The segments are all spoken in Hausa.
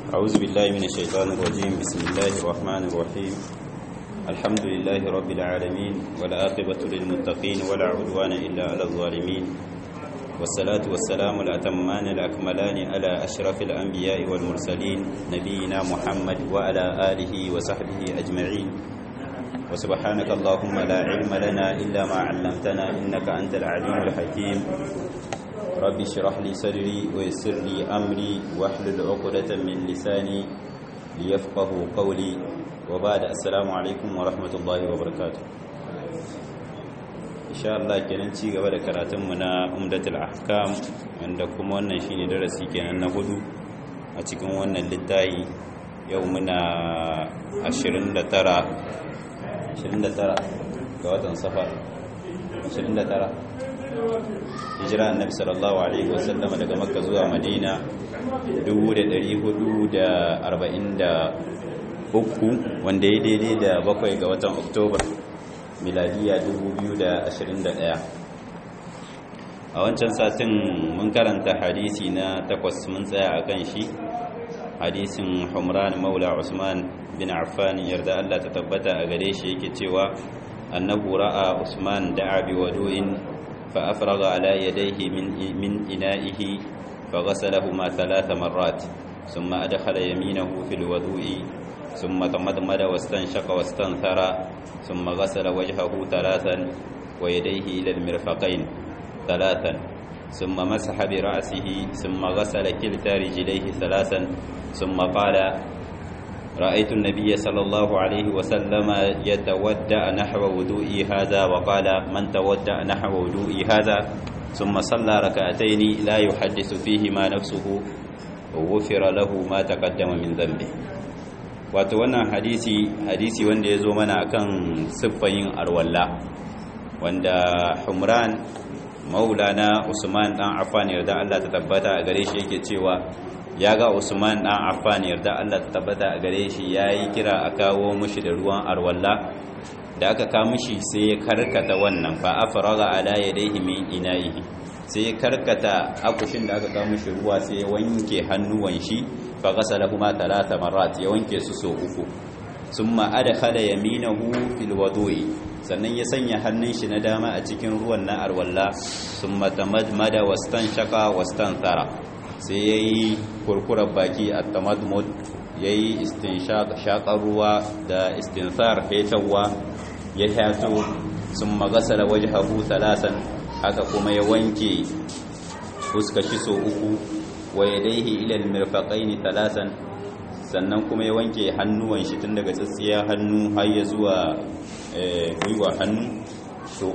أعوذ بالله من الشيطان الرجيم. بسم الله الرحمن الرحيم. الحمد لله رب العالمين والعاقبة للمتقين ولا عدوان إلا على الظالمين، والصلاة والسلام الأتمان الأكملان على أشرف الأنبياء والمرسلين نبينا محمد وعلى آله وصحبه أجمعين. وسبحانك اللهم لا علم لنا إلا ما علمتنا إنك أنت العليم الحكيم. رب اشرح لي صدري ويسر لي أمري واحلل عقدة من لساني ليفقهوا قولي، وبعد السلام عليكم ورحمة الله وبركاته. insha Allah kenan ci gaba da karatunmu na Umdatul Ahkam, wanda kuma wannan shine darasi kenan na 4 a cikin wannan littafi. Yau muna 29 ga watan Safar, 29 hijira annabi sallallahu alaihi wasallam daga Makka zuwa Madina 1443, wanda ya daidai da 7 ga watan Oktoba miladiya 2021. A wancan satin mun karanta hadisi na 8, mun tsaya akan shi, hadisin Humran maula Usman bin Affan yarda Allah ta tabbata a gare shi, yake cewa annahu ra'a Usman da'a bi wudu'in fa afraga ala yadayhi min ina'ihi fa ghasalahuma 3 marrat thumma adkhala yaminahu fil wudu'i thumma tamadmada wastanshaqa wastanthara thumma ghasala wajhahu 3 wa yadayhi ila al-mirfaqayn 3 thumma masaha bi ra'sihi thumma ghasala kilta rijlayhi 3 thumma qala رأيت النبي صلى الله عليه وسلم يتودع نحو وضوئي هذا، وقال من تودع نحو وضوئي هذا ثم صلى ركعتين لا يحدث فيهما نفسه وغفر له ما تقدم من ذنبه. wato wannan hadisi wanda ya zo mana akan siffayin arwalla, wanda Humran maulana Usman dan Affan yarda Allah ta tabbata a gare shi yake cewa ya ga Usman dan Affan yarda Allah ta tabbata a gare shi yayi kira a kawo mishi da ruwan arwalla. Da aka kawo mishi sai ya karkata wannan fa afraga ala yadayhi min ina'ihi, sai ya karkata akushin da aka kawo mishi ruwa, sai ya wanke hannuwan shi fa ghasalahuma 3 marrat, ya wanke su so 3. summa adkhala yaminahu fil wudu'i, sannan ya sanya hannun shi na dama a cikin ruwan na arwalla. summa tamadmada wastanshaqa wastanthara, sai yayi kurkurar baki a tamadmud, yayi istinshaq shaqar ruwa da istinthar fetawa ya hato. summa ghasala wajhahu 3, haka kuma ya wanke fuskar shi so 3, wa yadayhi ila al-mirfaqaini 3, sannan kuma ya wanke hannuwan shi tun daga tsatsiya hannu har ya zuwa gwiwa hannu so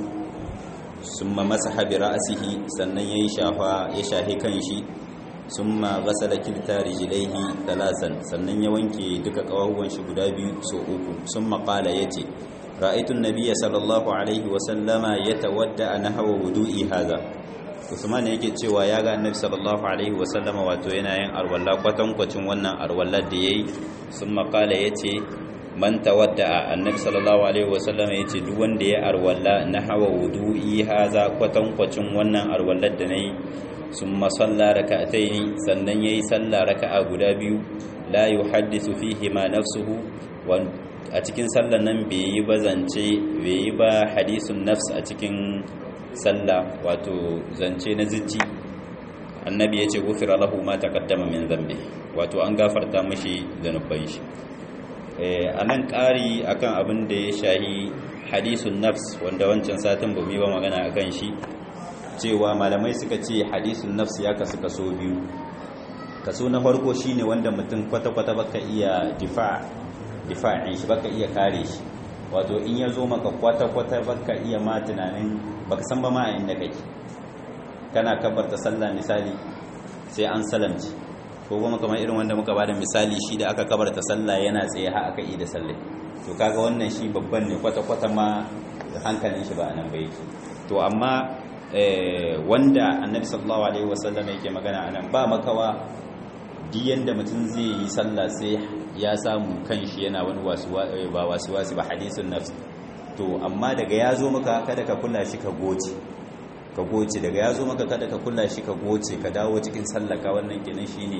3. summa masaha bi ra'sihi, sannan ya shahi kanshi. summa ghasala kilta rijlaihi 3, sannan ya wanke duka kawawan shi guda biyu so 3. summa qala, yace ra'aytu an-nabiyya sallallahu alaihi wa sallama yatawadda nahwa wudu'i hadha. Usman yake cewa ya ga annabi sallallahu alaihi wa sallama wato yana yin arwalla kwatankwacin wannan arwallar da yayi. summa qala, yace man tawadda, annabi sallallahu alaihi wa sallama yace duk wanda ya arwalla nahwa wudu'i hadha, kwatankwacin wannan arwallar da nayi. summa salla rak'ataini, sannan yayi salla raka'a guda biyu. la yuhaddisu fihi ma nafsuhu, a cikin sallan nan bai yi ba zance, bai yi ba hadisun nafs a cikin sallah, wato zance na zuci. Annabi yace gufira lahu ma taqaddama min dhanbi, wato an gafarta mishi zanuban shi. Anan ƙari akan abin da ya shahi hadisun nafs, wanda wancan satin ba mu yi ba magana akan shi, cewa malamai suka ce hadisun nafs ya kasu kaso biyu. Kaso na farko shine wanda mutum kwata-kwata baka iya difa'in shi, baka iya kare shi, wato in ya zo maka kwata-kwata baka iya ma tunanin, baka san ba ma a inda kake. Kana kabarta sallah misali sai an salamci, ko kuma kamar irin wanda muka bada misali, shi da aka kabarta sallah yana tsaye har aka yi da sallah, to kaga wannan shi babban ne, kwata-kwata ma hankalin shi ba anan ba yake. To amma wanda annabi sallallahu alaihi wasallam yake magana anan, ba makawa duk yanda mutum zai yi sallah sai ya samu kanshi yana wani wasu ba hadisun nafs. To amma daga ya zo maka kada ka kula shi ka goce, daga ya zo maka kada ka kula shi ka goce, ka dawo cikin sallaka. wannan kenan shine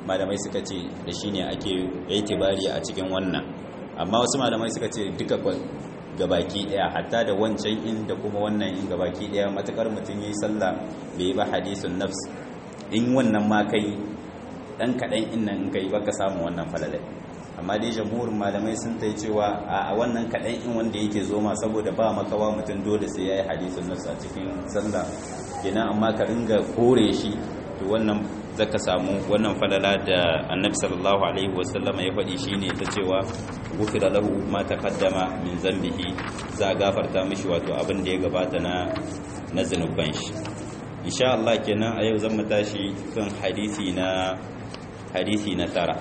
malamai suka ce da shi ne ake itibari a cikin wannan, amma wasu malamai suka ce duka gabaki daya, hatta da wancan in da kuma wannan in gabaki daya, matakar mutum yayi sallah bai ba hadisun nafs, in wannan ma kai dan kadan in nan in kai baka samu wannan falalai. Amma dai jamhurin malamai sun tai cewa a wannan kadan in wanda yake zoma, saboda ba makawa mutum dole sai yayi hadisun nafs a cikin sallah kenan, amma ka ringa kore shi to wannan zaka samu wannan falala da Annabi sallallahu alaihi wasallam ya faɗi shine ta cewa gufira lahu ma taqaddama min zambihi, za a gafarta mishi wato abin da ya gabata na zanuban shi. Insha Allah kenan a yau zan mu tashi kan hadisi na tara.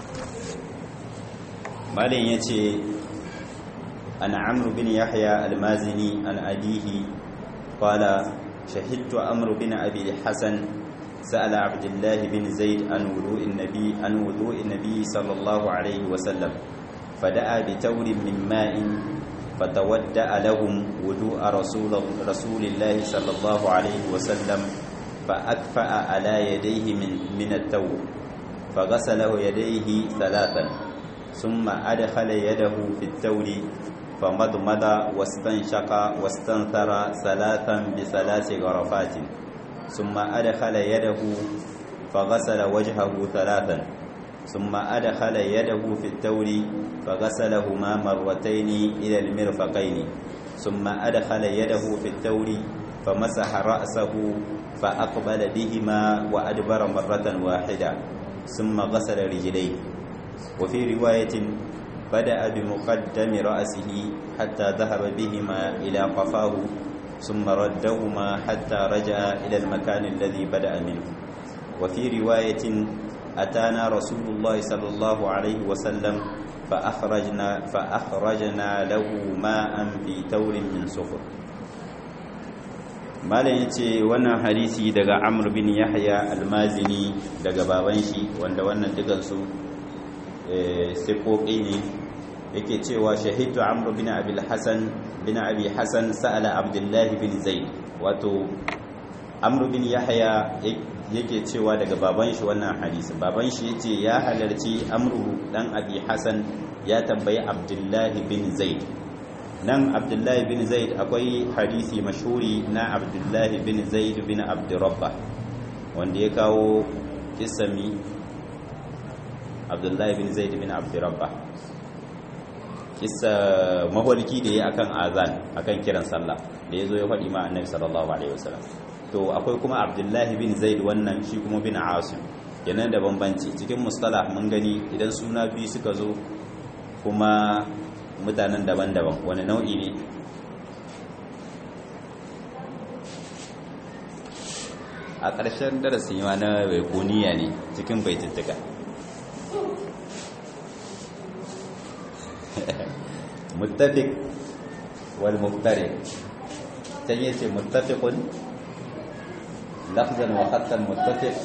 Malin yace an Amr bin Yahya al-Mazini an abihi qala shahidtu Amr bin Abi Hasan سأل عبد الله بن زيد عن وضوء النبي صلى الله عليه وسلم فدعا بتور من ماء فتودع لهم وضوء رسول الله صلى الله عليه وسلم فأكفأ على يديه من التور فغسله يديه ثلاثا ثم أدخل يده في التور فمضمض واستنشق واستنثر ثلاثا بثلاث غرفات ثم أدخل يده فغسل وجهه ثلاثا ثم أدخل يده في التور فغسلهما مرتين إلى المرفقين ثم أدخل يده في التور فمسح رأسه فأقبل بهما وأدبر مرة واحدة ثم غسل رجليه. وفي رواية بدأ بمقدم رأسه حتى ذهب بهما إلى قفاه ثم ردهما حتى رجع إلى المكان الذي بدأ منه. وفي رواية أتانا رسول الله صلى الله عليه وسلم فأخرجنا له ماء في تور من صفر. malam yace wannan hadisi daga Amr bin Yahya al-Mazini daga baban shi, wanda wannan dukan su sifofi ne, yake cewa shahidu Amr bin Abi Hasan sa'ala Abdullah bin Zaid. Wato Amr bin Yahya yake cewa daga baban shi wannan hadisi, baban shi yace ya halarci Amr dan Abi Hasan ya tambayi Abdullah bin Zaid. Nan Abdullah bin Zaid akwai hadisi mashhuri na Abdullah bin Zaid bin Abdurrabbah, wanda ya kawo kisami Abdullah bin Zaid bin Abdurrabbah, kissa maholki da ya akan azan, akan kiran sallah da yazo ya faɗi ma Annabi sallallahu alaihi wasallam. To akwai kuma Abdullah bin Zaid wannan shi kuma bin Asim, kenan da bambanci cikin mustalah. Mun gani idan suna biyu suka zo kuma mutanen daban-daban, wani nau'i ne? A ƙarshen darasi ma na baikuniya ne cikin baitittuka. muttafiq wal muftariq, can yace muttafiqun lafzan wa khattan muttafiq,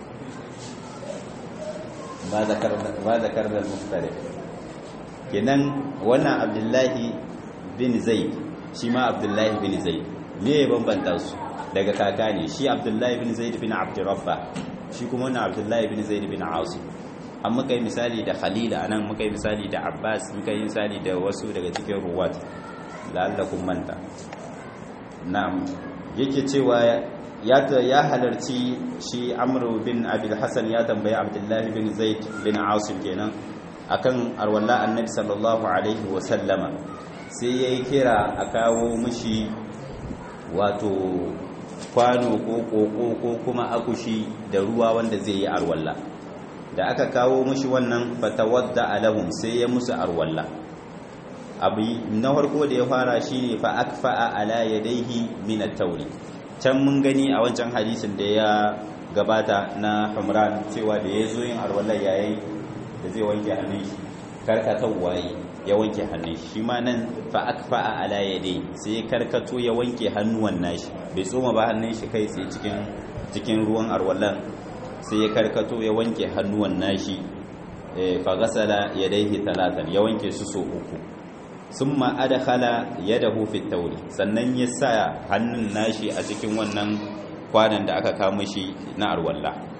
ma zakarna al muftariq. Kenan wannan Abdullahi bin Zaid shi ma Abdullahi bin Zaid, me ya bambanta su? Daga kaka ne, shi Abdullahi bin Zaid bin Abdurrabbah, shi kuma wannan Abdullahi bin Zaid bin Asim. An muka yi misali da Khalila anan, muka yi misali da Abbas, muka yi misali da wasu daga cikin ruwat, la'allakum manta. Na'am, yake cewa ya halarci shi Amr bin Abi Hasan ya tambayi Abdullahi bin Zaid bin Asim kenan akan arwalla Annabi sallallahu alaihi wa sallama, sai yayi kira a kawo mishi wato kwano ko koko ko kuma akushi da ruwa wanda zai yi arwalla. Da aka kawo mishi wannan, fatawadda alahum, sai ya musu arwalla. Abu na farko da ya fara shine fa akfa'a ala yadayhi min at-tawri. Can mun gani a wancan hadisin da ya gabata na Humran cewa da yazo yin arwalla yayin da zai wanke hannun shi, karkatar waye ya wanke hannun shi ma nan fa akfa'a ala yadayhi, sai karkato ya wanke hannuwan nashi, bai tsoma ba hannun shi kai sai cikin ruwan arwallan, sai ya karkato ya wanke hannuwan nashi. Fa ghasala yadayhi talatan, ya wanke su so uku. Summa adkhala yadahu fi tawri, sannan ya sa hannun nashi a cikin wannan kwanan da aka kama shi na arwalla.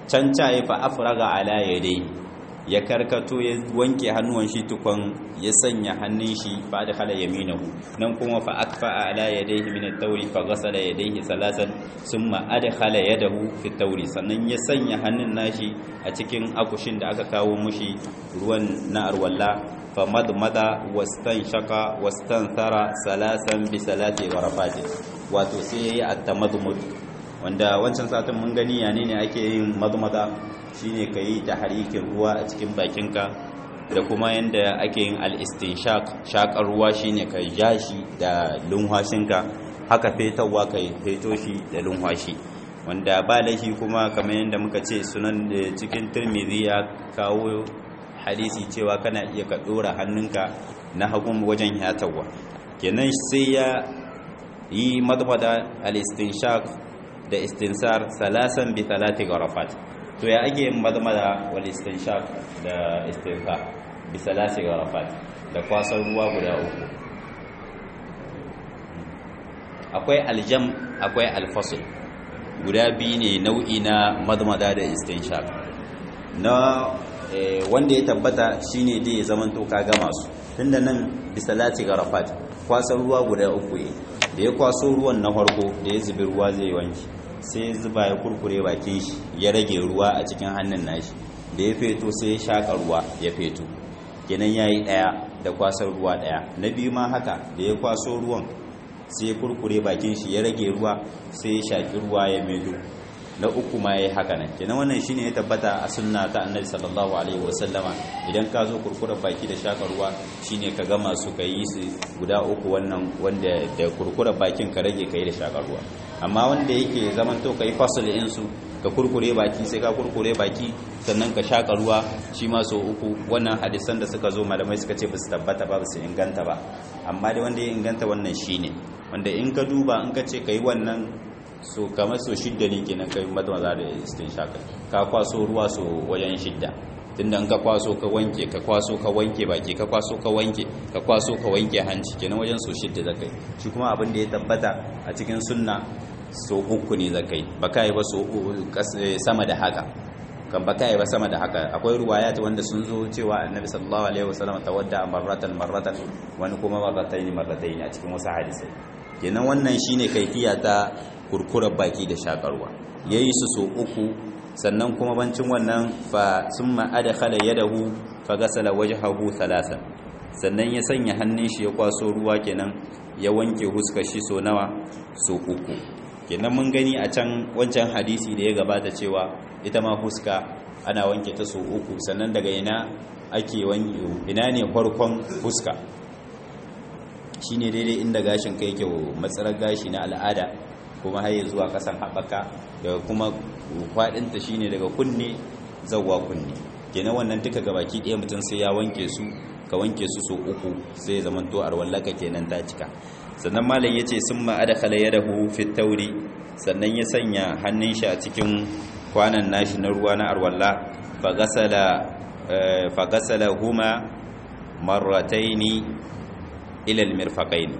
can caye fa afraga ala yadai ya karkato ya wanke hannuwan shi tukun ya sanya hannun shi fa adkhala yaminahu nan kuma fa akfa ala yadayhi min at-tawri fa ghasala yadayhi salasan thumma adkhala yadahu fi at-tawri sannan ya sanya hannun nashi a cikin akushin da aka kawo mushi ruwan na arwalla fa madmada wastanshaka wastanthara salasan bi salati gharafati wato sai yayi at-tamadmud wanda wancan satin mun gani yane ne ake yin madmada shine kai tahrikin ruwa a cikin bakinka da kuma yanda ake yin al-istinshaq shakar ruwa shine kai jashi da lunhwashinka haka fetawa kai feto shi da lunhwashi wanda ba lahi kuma kamar yanda muka ce sunan cikin Tirmidhi ya kawo hadisi cewa kana iya ka dora hannunka na hagun wajen yatawa kenan sai ya yi madmada al-istinshaq da istinsar salasan bi talati gharafat to ya ake yin madmada wal istinshaq da istinsar bi salati gharafat da kwasar ruwa guda uku akwai aljam akwai alfasl guda biyu ne nau'i na madmada da istinshaq na wanda ya tabbata shine dai zaman to ka gama su tunda nan bi salati gharafat kwasar ruwa guda uku ne da ya kwaso ruwan na farko da ya zubi ruwa zai wanki sai zuba ya kurkure bakin shi ya rage ruwa a cikin hannun nashi da ya feto sai ya shaka ruwa ya feto kenan yayi daya da kwasar ruwa daya na biyu ma haka da ya kwaso ruwan sai ya kurkure bakin shi ya rage ruwa sai ya shaki ruwa ya medo na uku ma yayi haka nan kenan wannan shine ya tabbata a sunna ta annabi sallallahu alaihi wasallama idan ka zo kurkurar baki da shaka ruwa shine ka gama su kai su guda uku wannan wanda da kurkurar bakin ka rage kai da shaka ruwa amma wanda yake zaman to kai fasal in su ka kurkure baki sai ka kurkure baki sannan ka shaka ruwa shi ma so uku wannan hadisan da suka zo malamai suka ce ba su tabbata ba su inganta ba amma da wanda ya inganta wannan shine wanda in ka duba in ka ce kai wannan so kamar so shidda ne kenan kai maza da istinshaq ka kwaso ruwa so wajen shidda tunda in ka kwaso ka wanke ka kwaso ka wanke baki ka kwaso ka wanke ka kwaso ka wanke hanci kenan wajen so shidda zakai shi kuma abin da ya tabbata a cikin sunna so uku ne zakai baka yi ba so sama da haka kan baka yi ba sama da haka akwai ruwayat wanda sun zo cewa annabi sallallahu alaihi wasallam tawadda marratan wani kuma marrataini a cikin wasu hadisai kenan wannan shine kaifiya ta kurkurar baki da shakarwa yayi su so uku sannan kuma bancin wannan fa summa adkhala yadahu fa gasala wajhahu thalathan sannan ya sanya hannun shi ya kwaso ruwa kenan ya wanke huskar shi so nawa so uku kenan mun gani a can wancan hadisi da ya gabata cewa ita ma huska ana wanke ta so uku sannan daga ina ake wanke ina ne farkon huska shine daidai inda gashin kai yake matsalar gashi na al'ada kuma har zuwa kasan haɓaka daga kuma faɗinta shine daga kunne zawwa kunne kenan wannan duka gabaki ɗaya mutum sai ya wanke su ka wanke su so uku sai zaman to arwallaka kenan ta cika sannan malam yace summa adkhala yadahu fi tawri sannan ya sanya hannun shi a cikin kwanan nashi na ruwa na arwalla fa gasala huma marrataini ila almirfaqaini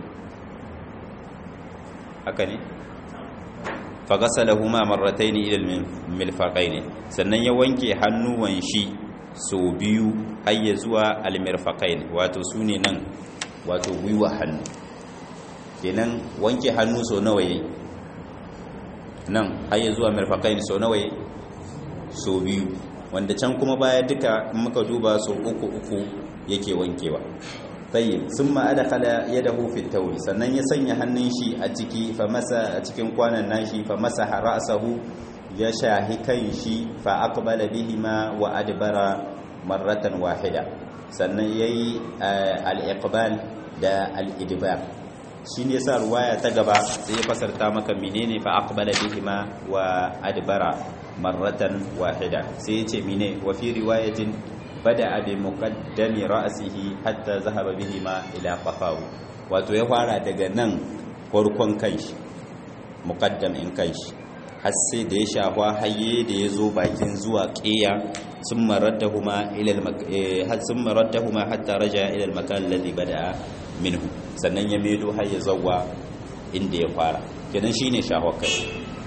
haka ne fagasalahuma marrataini ila almirfaqaini sannan ya wanke hannuwan shi so biyu har ya zuwa almirfaqaini wato sune nan wato gwiwa hannu kenan wanke hannu so nawa yayi nan har ya zuwa mirfaqaini so nawa yayi so biyu wanda can kuma baya duka in muka duba so uku yake wankewa tayyib summa adkhala yadahu fi tawri sannan ya sanya hannun shi a ciki fa masa a cikin kwanan nashi fa masaha ra'sahu ya shahi kan shi fa aqbala bihima wa adbara marratan wahida sannan yayi al-iqbal da al-idbar shine yasa ruwaya ta gaba sai ya fasarta maka menene fa aqbala bihima wa adbara marratan wahida sai yace mene wa fi riwayatin bada bi muqaddami ra'sihi hatta zahaba bihima ila qafahu wato ya fara daga nan farkon kanshi muqaddam in kanshi har sai da ya shafa haye da yazo bakin zuwa qiya summa raddahuma hatta raja ila al-makan alladhi bada minhu sannan ya medo har ya zawwa inda ya fara kenan shine shafa kai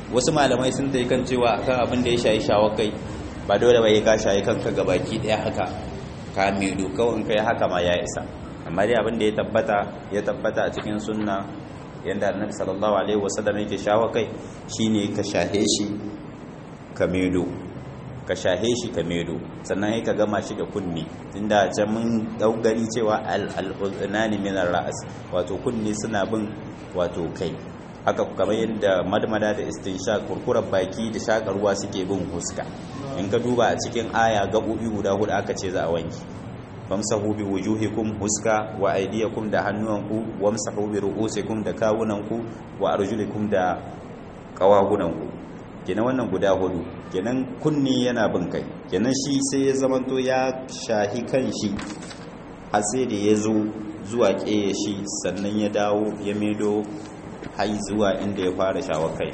wasu malamai sun ta yi kan cewa akan abin da ya shayi shawakai ba dole ba ya ka shayi kanka gabaki daya haka ka mido kawai kai haka ma ya isa, amma dai abin da ya tabbata a cikin sunna yanda annabi sallallahu alaihi wasallam yake shawakai shine ka shahe shi ka mido, ka shahe shi ka medo, sannan ya ka gama shi da kunni, tunda can mun daugari cewa al-udhnani min ar-ra's, wato kunni suna bin wato kai, haka kamar yadda madmada da istinshaq kurkurar baki da shakar ruwa suke bin huska. In ka duba a cikin aya gabobi guda hudu aka ce za a wanki, famsahu bi wujuhikum huska wa aydiyakum da hannuwanku, wamsahu bi ru'usikum da kawunanku, wa arjulikum da kawahunanku. kenan wannan guda hudu, kenan kunni yana bin kai, kenan shi sai ya zamanto ya shahi kan shi har sai da ya zo zuwa ƙeye shi, sannan ya dawo ya medo hai zuwa inda ya fara shawar kai.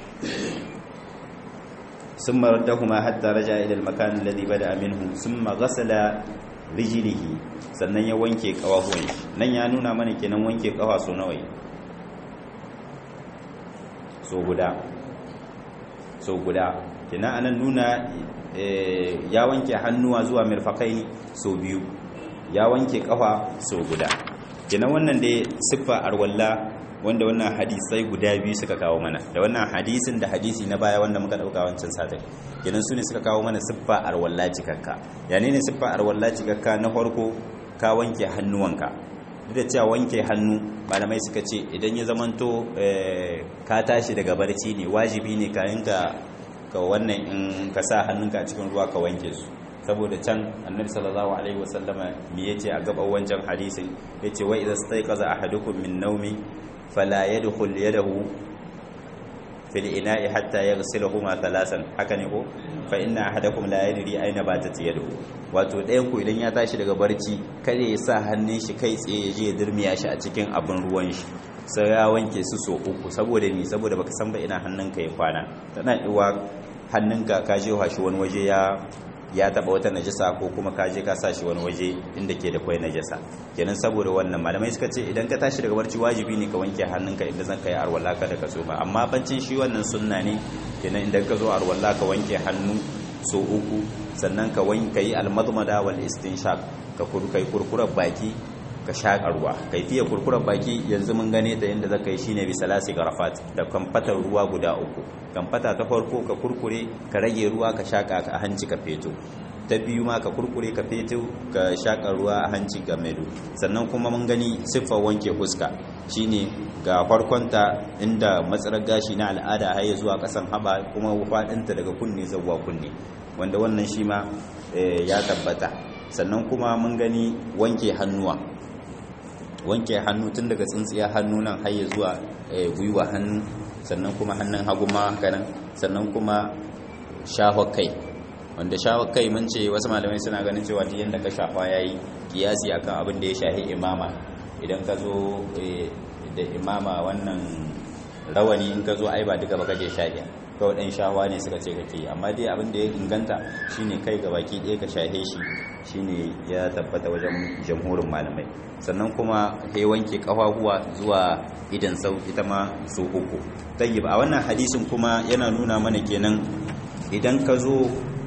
sun maradahuma hatta raja ila al-makan alladhi bada minhu summa ghasala rijlihi, sannan ya wanke kawahuwan shi. Nan ya nuna mana kenan wanke kawa so nawa, so guda kenan anan nuna ya wanke hannuwa zuwa mirfaqai so biyu, ya wanke kafa so guda. kenan wannan dai siffa arwalla wanda wannan hadisai guda biyu suka kawo mana, da wannan hadisin da hadisi na baya wanda muka dauka wancan satin, kenan su ne suka kawo mana siffa arwalla cikakka. yani ne siffa arwalla cikakka? Na farko ka wanke hannuwanka, duk da cewa wanke hannu malamai suka ce idan ya zamanto ka tashi daga barci ne, wajibi ne kayan ka wannan in ka sa hannunka a cikin ruwa ka wanke su, saboda can annabi sallallahu alaihi wasallama me yace a gaban wancan hadisin, yace wa idza stayqaza ahadukum min nawmi fala yadkhul yadahu fil ina'i hatta yaghsilahuma thalathan, haka ne ko? fa inna ahadakum la yadri aina batat yaduhu, wato ɗayan ku idan ya tashi daga barci kada ya sa hannun shi kai tsaye ya je ya dirmiya shi a cikin abin ruwan shi, sai ya wanke su so uku. Saboda ni, saboda baka san ba ina hannunka ya kwana, tana iwa hannunka ka je shi wani waje ya taba wata najasa, ko kuma ka je ka sa shi wani waje inda ke da kwai najasa. kenan saboda wannan malamai suka ce idan ka tashi daga barci wajibi ne ka wanke hannunka inda zan kai arwalla ka da ka so ba, amma bancin shi wannan sunna ne. kenan idan ka zo arwalla ka wanke hannu so uku, sannan ka yi almadmada wal istinshaq, ka kurkurar baki, ka shaƙa ruwa. kaifiyar kurkurar baki yanzu mun gane ta yadda zaka yi shine bi salasi garafat, da kamfatar ruwa guda uku. kamfata ta farko ka kurkure ka rage ruwa ka shaƙa a hanci ka feto, ta biyu ma ka kurkure ka feto ka shaƙa ruwa a hanci ka medo. sannan kuma mun gani siffar wanke fuska shine ga farkonta inda matsalar gashi na al'ada har zuwa kasan haba, kuma faɗinta daga kunne zuwa kunne, wanda wannan shi ma ya tabbata. sannan kuma mun gani wanke hannuwa, wanke hannu tun daga tsintsiya hannu nan har zuwa gwiwa hannu, sannan kuma hannun hagu ma haka nan. sannan kuma shahwa kai, wanda shahwa kai mun ce wasu malamai suna ganin cewa duk yanda ka shafa yayi kiyasi akan abin da ya shahi imama. idan ka zo da imama wannan rawani, in ka zo ai ba duka ba kake shahiya, kawai dan shahwa ne suka ce kake, amma dai abin da ya inganta shine kai ga baki ɗaya ka shahe shi, shine ya tabbata wajen jamhurin malamai. sannan kuma sai wanke kafafuwa zuwa idan sau, ita ma su uku. tayyib, a wannan hadisin kuma yana nuna mana kenan idan ka zo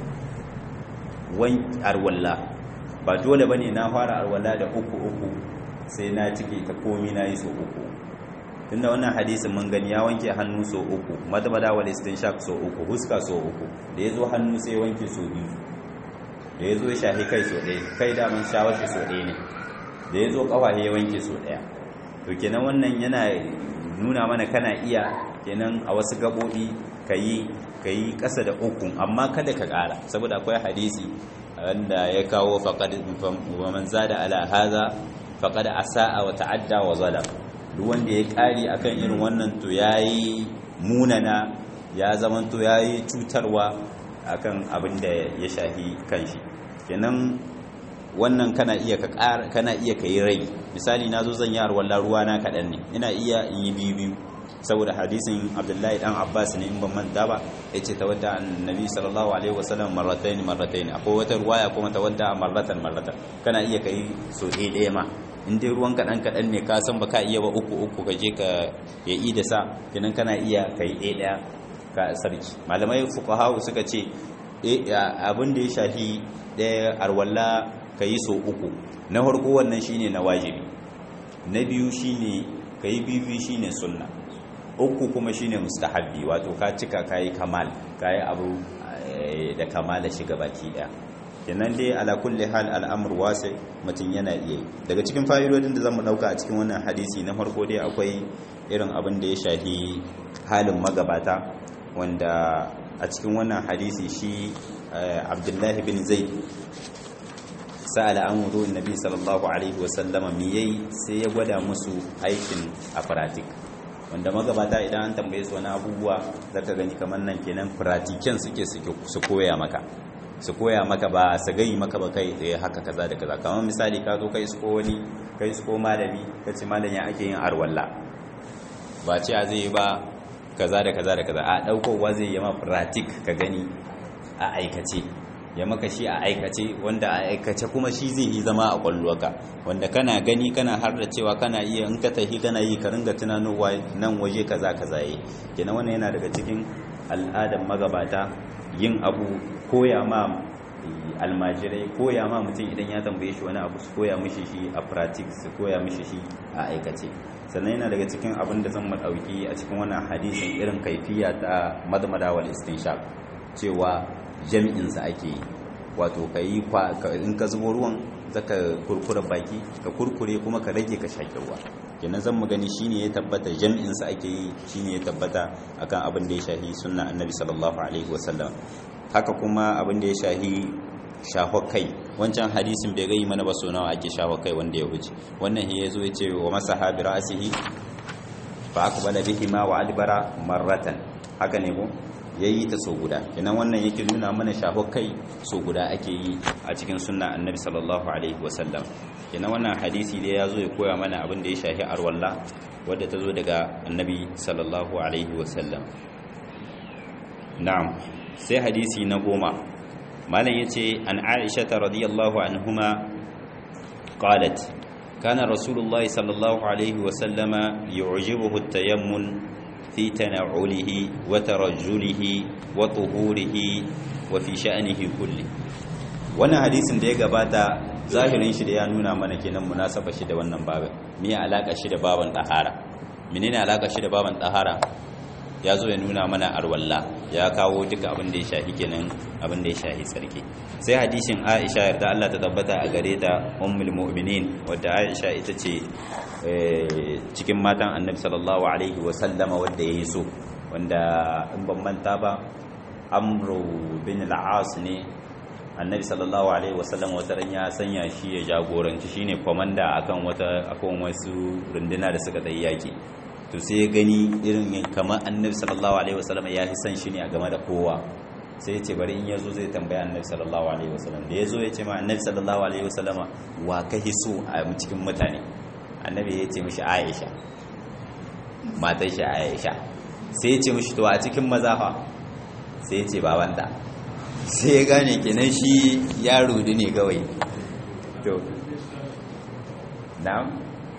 arwalla ba dole bane na fara arwalla da uku sai na cike ta komi na yi so uku. tunda wannan hadisin mun gani ya wanke hannu so uku, madmada wal istinshaq so uku, huska so uku, da yazo hannu sai wanke so biyu, da yazo ya shahi kai so ɗaya, kai da mun shawar shi so ɗaya ne, da yazo kafa ya wanke so ɗaya. to kenan wannan yana nuna mana kana iya kenan a wasu gabobi kayi ƙasa da uku, amma kada ka ƙara, saboda akwai hadisi wanda ya kawo faqad wa man zada ala hadha faqad asaa wa ta'adda wa zalam. duk wanda ya ƙari akan irin wannan to yayi munana, ya zamanto yayi cutarwa akan abin da ya shahi kanshi. kenan wannan kana iya ka ƙara, kana iya kai rai. misali nazo zan yi arwalla ruwa na kadan ne, ina iya in yi biyu, saboda hadisin Abdullahi dan Abbas ne in ban manta ba, yace tawadda annabi sallallahu alaihi wasallam marratayn. akwai wata ruwaya kuma tawadda marratan, kana iya kai so ɗaya ma. in dai ruwan kaɗan ne ka san ba ka iya ba uku ka je ka ya yi da sa, kenan kana iya kai ɗaya ka sarki. Malamai fuqaha suka ce abin da ya shafi ɗaya arwalla kayi so uku, na farko wannan shine na wajibi, na biyu shine kayi bibi shine sunna, uku kuma shine mustahabbi, wato ka cika kayi kamal, kayi abu da kamala shiga baki daya. kenan dai ala kulli hal al'amur wasi mutum yana iya yi. Daga cikin fa'idodin da zamu dauka a cikin wannan hadisi, na farko dai akwai irin abin da ya shafi halin magabata, wanda a cikin wannan hadisi shi Abdullahi bin Zaid sa'ala an wudu annabi sallallahu alaihi wasallama mi yayi, sai ya gwada musu aikin a pratik, wanda magabata idan an tambaye su wani abubuwa zaka gani kamar nan kenan pratiken suke su koya maka ba su gai maka ba kai tsaye haka kaza da kaza. Kamar misali ka zo kai isko malami ka ce malam ya ake yin arwalla, ba ce a zai ba kaza da kaza da kaza, a daukowa zai yi ma pratik ka gani a aikace, ya maka shi a aikace, wanda a aikace kuma shi zai yi zama a kwallonka, wanda kana gani kana har da cewa kana iya in ka tafi kana yi ka ringa tunanowa nan waje kaza kaza yi. kenan wannan yana daga cikin al'adar magabata, yin abu koya ma almajirai, koya ma mutum idan ya tambaye shi wani abu su koya mishi shi a pratik, su koya mishi shi a aikace. Sannan yana daga cikin abin da zan mu dauki a cikin wannan hadisin irin kaifiya ta madmada wal istinshaq, cewa jami'insa ake yi, wato ka yi in ka zubo ruwan zaka kurkura baki ka kurkure kuma ka rage ka shaƙi ruwa. kenan zan mu gani shine ya tabbata jami'insa ake yi, shine ya tabbata akan abin da ya shahi sunna annabi sallallahu alaihi wasallam. Haka kuma abin da ya shahi shahokai, wancan hadisin bai gai mana ba so nawa ake shahokai wanda ya wuce, wannan ya zo ya ce wa masaha bi ra'sihi fa aqbala bihima wa adbara marratan, haka ne ko yayi ta so guda. kenan wannan yake nuna mana shahokai so guda ake yi a cikin sunna annabi sallallahu alaihi wasallam. kenan wannan hadisi da ya zo ya koya mana abin da ya shahi arwalla wadda ta zo daga annabi sallallahu alaihi wasallam. na'am, sai hadisi na 10, malam yace an Aisha radhiyallahu anhuma qalat kana rasulullahi sallallahu alaihi wasallama yu'jibuhu at-tayammun fi tana'ulihi wa tarajjulihi wa tuhurihi wa fi sha'nihi kulli. wannan hadisin da ya gabata zahirin shi da ya nuna mana kenan munasaba shi da wannan babin. Me alaka shi da baban tahara? menene alaka shi da baban tahara? ya zo ya nuna mana arwalla, ya kawo duka abin da ya shahi kenan abin da ya shahi tsarki. sai hadisin Aisha yarda Allah ta tabbata a gare ta ummul mu'minin, wadda Aisha ita ce cikin matan annabi sallallahu alaihi wasallama wadda ya yi so, wanda in ban manta ba Amru bin al-As ne annabi sallallahu alaihi wasallam wata ran ya sanya shi ya jagoranci, shine komanda akan wasu runduna da suka tsayi yaki. to sai ya gani irin kamar annabi sallallahu alaihi wasallam ya fi san shi ne a game da kowa, sai ya ce bari in yazo zai tambaya annabi sallallahu alaihi wasallam. da yazo ya ce ma annabi sallallahu alaihi wasallam wa ka hiso a cikin mutane, annabi ya ce mishi Aisha, matar shi Aisha. sai ya ce mishi to a cikin maza fa, sai ya ce babanta. sai ya gane kenan shi ya rudu ne kawai. to na'am,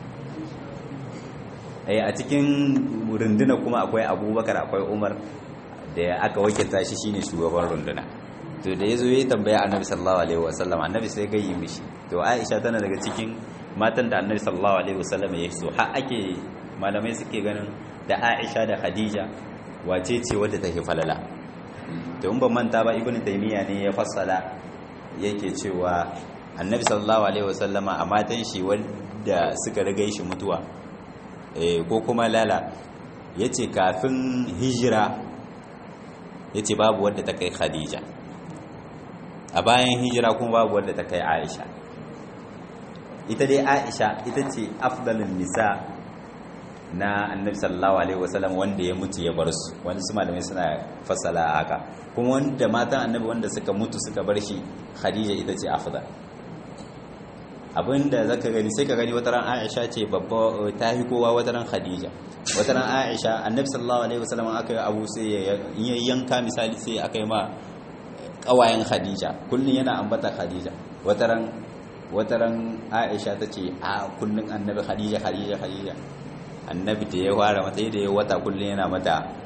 a cikin runduna kuma akwai Abubakar, akwai Umar da aka wakilta shi shine shugaban runduna. to da yazo yayi tambaya annabi sallallahu alaihi wasallam, annabi sai ga yi mishi. to Aisha tana daga cikin matan da annabi sallallahu alaihi wasallam ya so, har ake malamai suke ganin da Aisha da Khadija wace ce wadda take falala. to in ban manta ba Ibn Taymiyyah ne ya fassala, yake cewa annabi sallallahu alaihi wasallama a matan shi wanda suka riga shi mutuwa ko kuma lala, yace kafin hijira yace babu wadda ta kai Khadija, a bayan hijira kuma babu wadda ta kai Aisha. ita dai Aisha ita ce afdalun nisa na annabi sallallahu alaihi wasallam wanda ya mutu ya bar su. wani su malamai suna fassala haka, kuma wanda matan annabi wanda suka mutu suka bar shi, Khadija ita ce afdal. abinda zaka gani sai ka gani wataran Aisha ce babba ta hi kowa, wataran Khadija, wataran Aisha. annabi sallallahu alaihi wasallam aka yi abu sai ya yanka misali sai aka yi ma kawayen Khadija, kullun yana ambata Khadija. wataran Aisha tace a kullun annabi Khadija. annabi da ya fara mata da ya wata kullun yana mata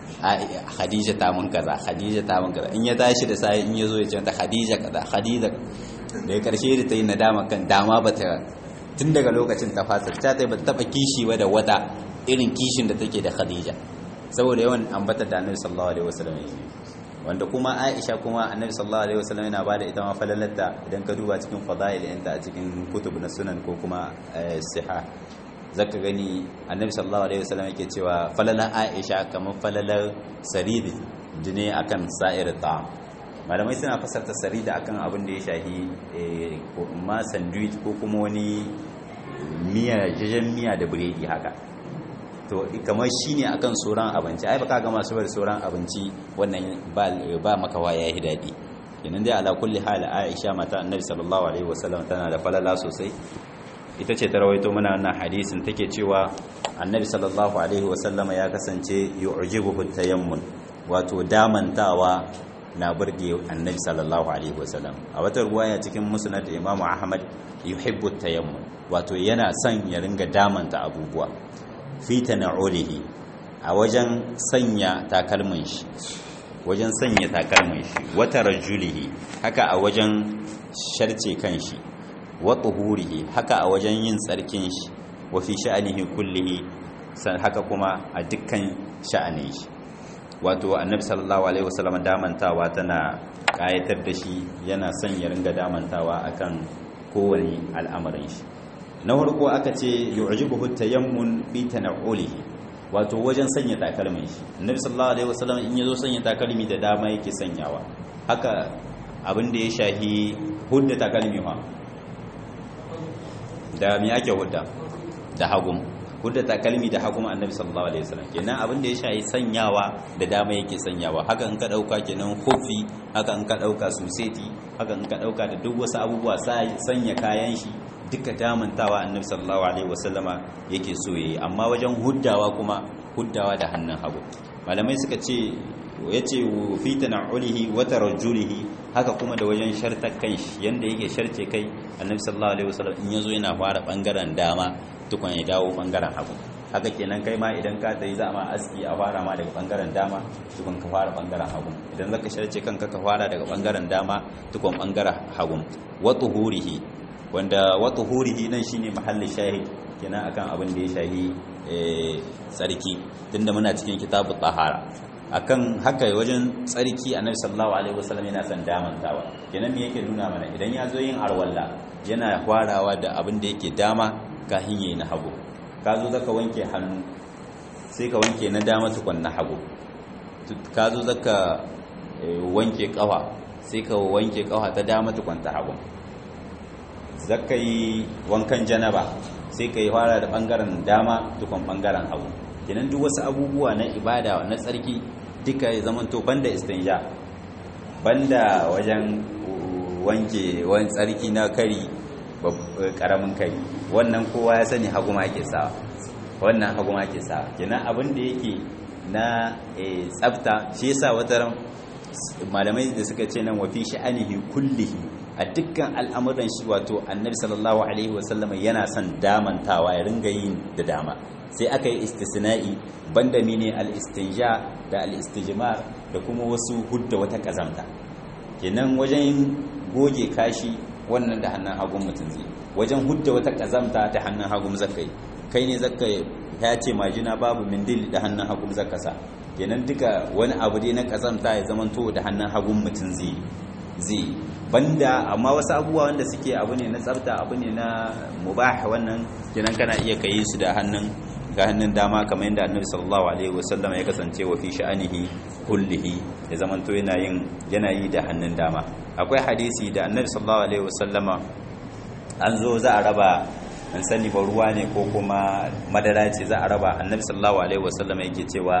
Khadija ta mun kaza, Khadija ta mun kaza. In ya tashi da sai in yazo ya ce ta Khadija kaza, Khadija da ya karshe da ta yi nadama kan dama bata tun daga lokacin ta fasa ta ba ta taba kishi ba da wata irin kishin da take da Khadija saboda yawan ambata da Annabi sallallahu alaihi wasallam wanda kuma Aisha kuma Annabi sallallahu alaihi wasallam yana bada ita ma falalata idan ka duba cikin fadail ɗinta a cikin kutub na sunan ko kuma sihah zaka gani Annabi sallallahu alaihi wasallam yake cewa falalar Aisha kamar falalar saridi dine akan sa'ir ta'am. Malamai suna fasarta sarida akan abin da ya shahi ma sandwich ko kuma wani miya jajen miya da biredi haka, to kamar shine akan sauran abinci. Ai baka ga masu bari sauran abinci wannan ba makawa yayi dadi. Kenan dai ala kulli hal Aisha mata Annabi sallallahu alaihi wasallam tana da falala sosai. Ita ce ta rawaito mana wannan hadisin, take cewa Annabi sallallahu alaihi wasallama ya kasance yu'jibuhu tayammun, wato damantawa na burge Annabi sallallahu alaihi wasallam. A wata ruwaya cikin musnad Imam Ahmad, yuhibbu tayammun, wato yana son ya ringa damanta abubuwa fi tana'ulihi, a wajen sanya takalmin shi, wata rajulihi, haka a wajen sharce kanshi, wa tuhurihi, haka a wajen yin tsarkin shi, wa fi sha'anihi kullihi, haka kuma a dukkan sha'anin shi. Wato Annabi sallallahu alaihi wasallam damantawa tana kayatar da shi, yana son ya ringa damantawa akan kowane al'amarin shi. Na farko aka ce yu'jibuhu tayammun fi tana'ulihi, wato wajen sanya takalmin shi. Annabi sallallahu alaihi wasallam in yazo sanya takalmi da dama yake sanyawa. Haka abin da ya shahi hudda takalmi ma da me ake hudda da hagum, hudda takalmi da hagum Annabi sallallahu alaihi wasallam. Kenan abin da ya shahi sanyawa da dama yake sanyawa. Haka in ka dauka kenan kofi, haka in ka dauka suseti, haka in ka dauka da duk wasu abubuwa sanya kayan shi duka damantawa Annabi sallallahu alaihi wasallama yake so yayi. Amma wajen huddawa kuma huddawa da hannun hagu. Malamai suka ce yace fi tana'ulihi wa tarajjulihi, haka kuma da wajen shartar kai shi, yanda yake sharce kai Annabi sallallahu alaihi wasallam in yazo yana fara bangaren dama tukun ya dawo bangaren hagu. Haka kenan kai ma idan ka tayi za ma aski a fara ma daga bangaren dama tukun ka fara bangaren hagu. Idan zaka sharce kanka ka fara daga bangaren dama tukun bangaren hagu. Wa tuhurihi, wanda wa tuhurihi nan shine mahallin shahid kenan akan abin da ya shahi tsarki, tunda muna cikin kitabu tahara. Akan haka wajen tsarki Annabi sallallahu alaihi wasallam yana son damantawa. Kenan me yake nuna mana, idan ya zo yin arwalla yana farawa da abin da yake dama kafin yayi na hagu. Ka zo zaka wanke hannu sai ka wanke na dama tukun na hagu. Ka zo zaka wanke kafa sai ka wanke kafa ta dama tukun ta hagu. Zaka yi wankan janaba sai ka yi fara da bangaren dama tukun bangaren hagu. Kenan duk wasu abubuwa na ibada na tsarki duka ya zama to banda istinja, banda wajen wanke wani tsarki na kari, karamin kari, wannan kowa ya sani hagu ma ke sawa, wannan hagu ma ke sawa. Kenan abin da yake na tsafta, shi yasa wata malamai da suka ce nan wa fi sha'anihi kullihi, a dukkan al'amuran shi, wato Annabi sallallahu alaihi wasallama yana son damantawa ya ringa yin da dama. Sai aka yi istisna'i banda mene al-istinja da al-istijmar da kuma wasu hudda wata kazamta. Kenan wajen goge kashi wannan da hannun hagun mutum zai, wajen hudda wata kazamta da hannun hagun zakai, kai ne zakai ya ce majina babu mindil da hannun hagun zakasa. Kenan duka wani abu dai na kazamta ya zamanto da hannun hagun mutum zai banda. Amma wasu abubuwa wanda suke abu ne na tsafta, abu ne na mubah, wannan kenan kana iya kai su da hannun dama, kamar yadda Annabi sallallahu alaihi wasallam ya kasance wa fi sha'anihi kullihi, ya zamanto yana yi da hannun dama. Akwai hadisi da Annabi sallallahu alaihi wasallama an zo za a raba, an sani ba ruwa ne ko kuma madara ce za a raba. Annabi sallallahu alaihi wasallama yake cewa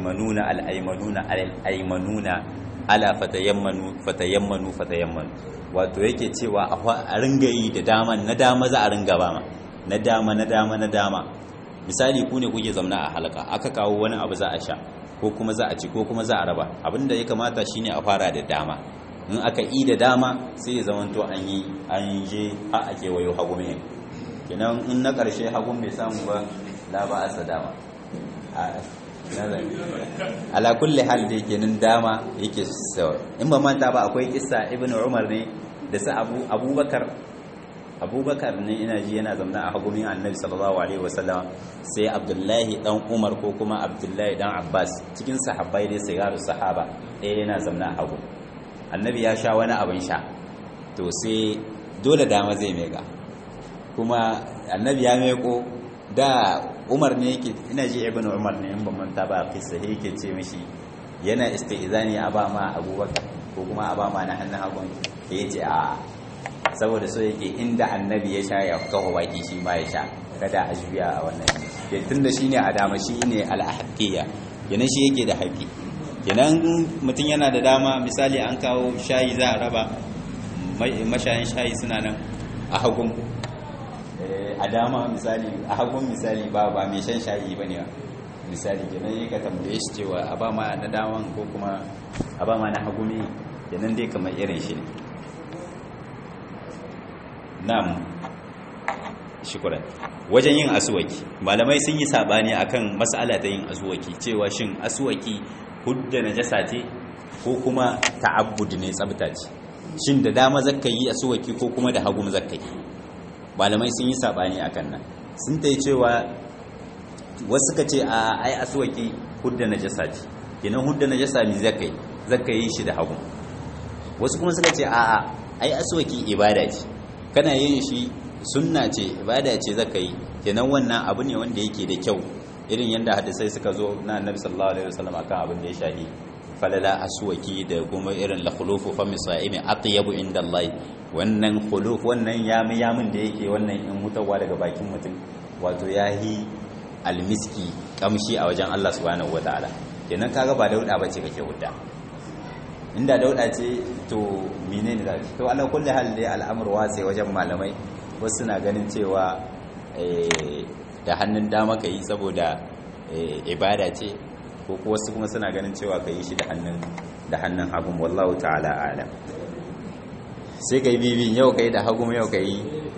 al-aymanuna ala fatayammanu, wato yake cewa a ringa yi da dama, na dama za a ringa ba ma, na dama. Misali ku ne kuke zauna a halaka, aka kawo wani abu za a sha ko kuma za a ci ko kuma za a raba, abinda ya kamata shine a fara da dama. In aka yi da dama sai ya zamanto an je a ake wayo hagu mai. Kenan in na ƙarshe hagun bai samu ba, la ba a sadama, ala kulli hal da yake nan dama yake sawa. In ba manta ba akwai kissa ibn umar ne da sa abubakar ne ina ji yana zamna a hagumin annabi sallallahu alaihi wasallam, sai abdullahi dan umar ko kuma abdullahi dan abbas cikin sahabbai dai sigaru sahaba ɗaya yana zamna a hagu. Annabi ya sha wani abin sha, to sai dole dama zai meka, kuma annabi ya meko da umar ne yake, ina ji ibn umar ne in ban manta ba kissa yake ce mishi yana istizani a ba ma abubakar ko kuma a ba ma na hannun hagun, ya ce a saboda so yake inda annabi ya sha ya kawo baki shi ma ya sha, kada a juya a wannan ke tunda shi ne a dama, shi ne al'ahaqiyya, kenan shi yake da haƙƙi. Kenan mutum yana da dama, misali an kawo shayi za a raba, mashayin shayi suna nan a hagun, a dama misali, a hagun misali ba mai shan shayi ba ne misali, kenan yi ka tambaye shi cewa a ba ma na daman ko kuma a ba ma na hagumi, kenan dai kamar irin shi ne. Na'am, shukran. Wajen yin aswaki malamai sun yi sabani akan mas'ala ta yin aswaki, cewa shin aswaki hudda najasa ce ko kuma ta'abbud ne, tsabta ce. Shin da dama zakka yi aswaki ko kuma da hagu zakka yi? Malamai sun yi sabani akan nan. Sun tayi cewa wasu suka ce a ai aswaki hudda najasa ce, kenan hudda najasa ne zakka yi shi da hagu. Wasu kuma suka ce a ai aswaki ibada ce, kana yin shi sunna ce, ibada ce zaka yi, kenan wannan abu ne wanda yake da kyau, irin yanda hadisai suka zo na annabi sallallahu alaihi wasallam akan abin da ya shahi falala aswaki da kuma irin la khulufu fa misaimi atyabu inda Allah. Wannan khuluf, wannan yamin da yake wannan in mutawa daga bakin mutum, wato yahi almiski kamshi a wajen Allah subhanahu wataala. Kenan kaga ba dauda bace kake wuta, inda dauda ce to menene da to ala kulli hal dai al'amur wase wajen malamai. Wasu na ganin cewa da hannun dama kai saboda ibada ce, ko wasu kuma suna ganin cewa kai shi da hannun hagun, wallahu ta'ala alam. sai kai bibin yau kai da hagu yau kai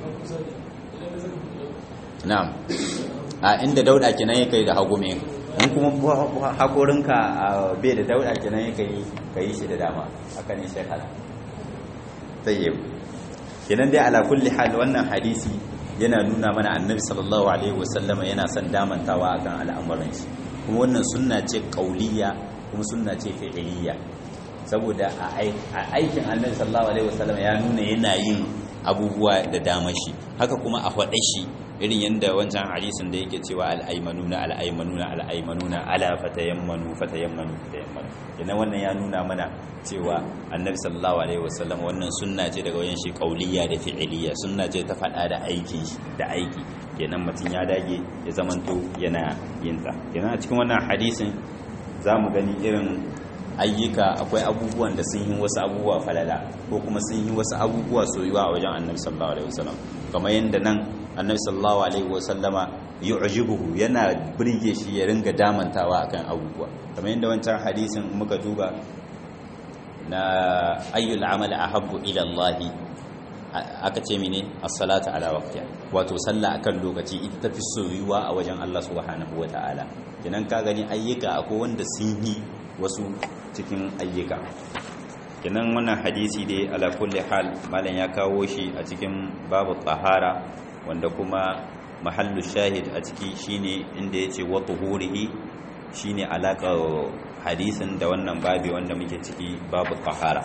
na'am a inda dauda kenan yake da hagu me in kuma hakorinka bai da dauda kenan yake kai shi da dama haka ne shekara tayyib. kenan dai ala kulli hal wannan hadisi yana nuna mana annabi sallallahu alaihi wasallama yana son damantawa akan al'amuran shi, kuma wannan sunna ce qauliyya kuma sunna ce fi'liyya, saboda a aikin annabi sallallahu alaihi wasallama ya nuna yana yin abubuwa da dama shi, haka kuma a faɗe shi irin yadda wancan hadisin da yake cewa al'aimanuna ala fatayammanu yana wannan ya nuna mana cewa annabi sallallahu alaihi wasallam wannan sunna ce daga wajen shi qauliyya da fi'iliyya, sunna ce ta faɗa da aiki kenan mutum ya dage ya zamanto yana yin ta. Kenan a cikin wannan hadisin zamu gani irin ayyuka, akwai abubuwan da sun yi wasu abubuwa falala ko kuma sun yi wasu abubuwa soyuwa a wajen annabi sallallahu alaihi wasallam, kamar yadda nan annabi sallallahu alaihi wasallama yu'jibuhu yana burge shi ya ringa damantawa akan abubuwa, kamar yadda wancan hadisin muka duba na ayyul amal ahabbu ila Allah aka ce mene as-salatu ala waqtiha, wato sallah akan lokaci ita tafi soyuwa a wajen Allah subhanahu wataala. kenan ka gani ayyuka akwai wanda sun yi wasu cikin ayyuka. kenan wannan hadisi dai ala kulli hal malam ya kawo shi a cikin babu tahara, wanda kuma mahallu shahid a ciki shine inda yace wa tuhurihi, shine alaka hadisin da wannan babi wanda muke ciki babu tahara.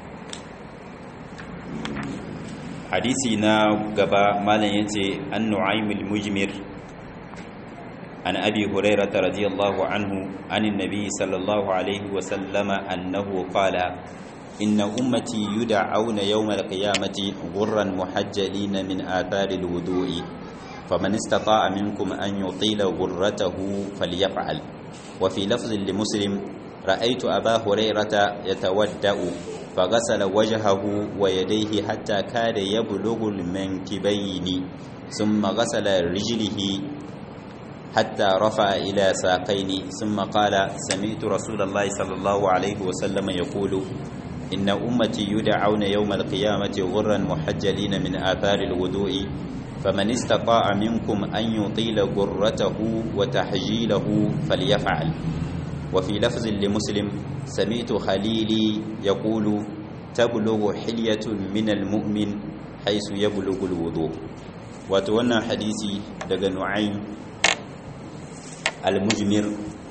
hadisi na gaba malam yace an nu'aymul mujmir an abi hurairah radiyallahu anhu anin nabi sallallahu alaihi wa sallama annahu qala inna ummati yud'auna yawmal qiyamati ghurran muhajjalina min atharil wudu'i faman istata'a minkum an yutila ghurratahu falyaf'al. wa fi lafdhin li muslim ra'aytu aba hurairah yatawadda'u faghasala wajhahu wa yadayhi hatta kada yablughu al-mankibayni thumma ghasala rijlihi hatta rafa'a ila saqayni thumma qala sami'tu rasulallahi sallallahu alayhi wa sallam yaqulu inna ummati yud'auna yawmal qiyamati ghurran muhajjalina min athari alwudu'i faman istata'a minkum an yutila ghurratahu wa tahjilahu falyaf'al wa fi lafzin li muslim sami'tu khalili yaqulu tablughu hilyatun min almu'min haythu yablughu alwudu'. Wato wannan hadisi daga Nu'aym al-Mujmir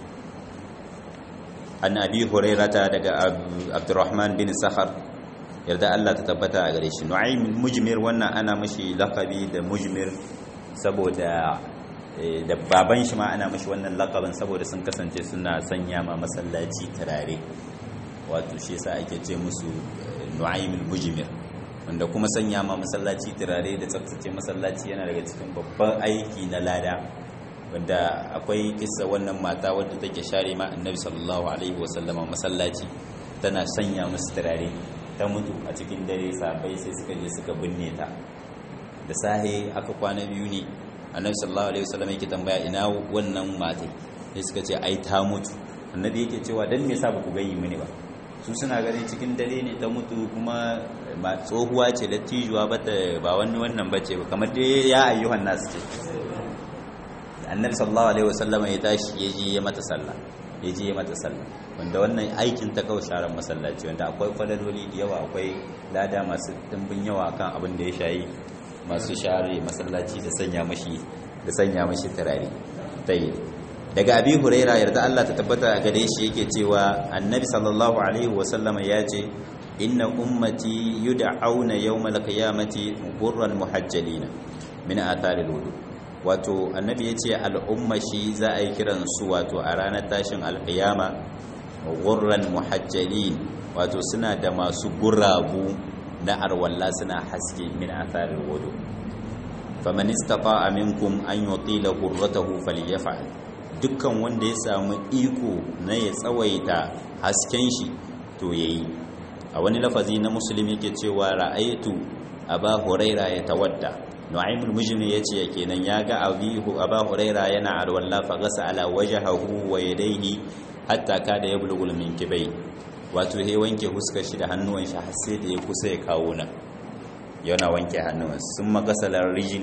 an Abi Hurairata daga Abdurrahman bin Sakhar, yarda Allah ta tabbata a gare shi. Nu'aym al-Mujmir wannan ana mashi laqabi da Mujmir saboda da baban shi ma ana mashi wannan laqabin saboda sun kasance suna sanya ma masallaci turare, wato shi yasa ake ce musu Nu'aym al-Mujmir, wanda kuma sanya ma masallaci turare da tsaftace masallaci yana daga cikin babban aiki na lada, wanda akwai kissa wannan mata wadda take share ma annabi sallallahu alaihi wasallama masallaci, tana sanya musu turare, ta mutu a cikin dare, sahabbai sai suka je suka binne ta. Da sahe aka kwana biyu ne annabi sallallahu alaihi wasallama yake tambaya ina wannan mata, sai suka ce ai ta mutu. Annabi yake cewa dan me yasa ba ku gani mini ba? Su suna ganin cikin dare ne ta mutu, kuma tsohuwa ce, dattijuwa ba wani wannan bace ba, kamar dai ya ayyuhan nasu ce. Annabi sallallahu alaihi wasallama ya tashi ya je ya mata sallah, wanda wannan aikin ta kawai sharan masallaci, wanda akwai falaloli da yawa, akwai lada masu dimbin yawa kan abin da ya shayi masu share masallaci da sanya mashi turare. Daga Abi Huraira, yarda Allah ta tabbata a gare shi, yake cewa annabi sallallahu alaihi wasallama ya ce inna ummati yud'auna yawmal qiyamati ghurran muhajjalina min atharil wudu. Wato annabi ya ce al'umma shi za a yi kiran su wato a ranar tashin alqiyama ghurran muhajjalin, wato suna da masu gurabu na arwalla, suna haske min atharil wudu. faman istata'a minkum an yutila ghurratahu falyaf'al. Dukkan wanda ya samu iko na ya tsawaita hasken shi to yayi. A wani lafazi na Muslim yake cewa ra'aitu Aba Huraira ya tawadda. Nu'aym al-Mujmir yace kenan yaga Aba Huraira yana arwalla fa gasa ala wajhihi wa yadayhi hatta kada yablughu minkibai. Wato he wanke huskar shi da hannuwan shi har sai da ya kusa ya kawo nan, yana wanke hannuwan. Summa gasala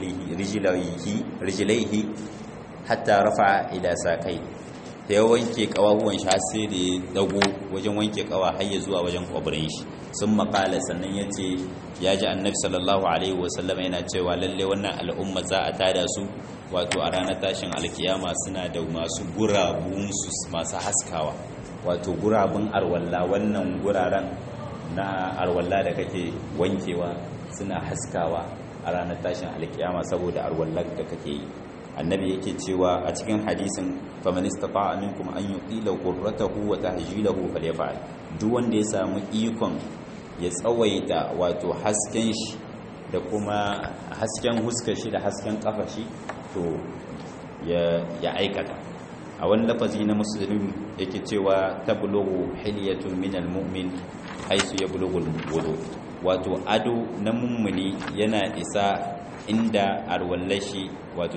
rijlaihi hatta rafa ila sakai, ya wanke kawahuwan shi har sai da ya dago wajen wanke kawa har ya zuwa wajen kwabrin shi. Sun makala sannan ya ce ya ji annabi sallallahu alaihi wasallam yana cewa lalle wannan al'umma za a tada su wato a ranar tashin alkiyama suna da masu gurabunsu masu haskawa, wato gurabun arwalla, wannan guraren na arwalla da kake wankewa suna haskawa a ranar tashin alkiyama saboda arwallar da kake yi. Annabi yake cewa a cikin hadisin faman istata'a minkum an yuqila qurratahu wa tahjilahu falyaf'al. Duk wanda ya samu ikon ya tsawaita wato hasken shi da kuma hasken huskar shi da hasken kafa shi to ya aikata. A wani lafazi na Muslim yake cewa tablughu hilyatun minal mu'min haythu yablughu al-wudu. Wato ado na mummuni yana isa inda arwallashi wato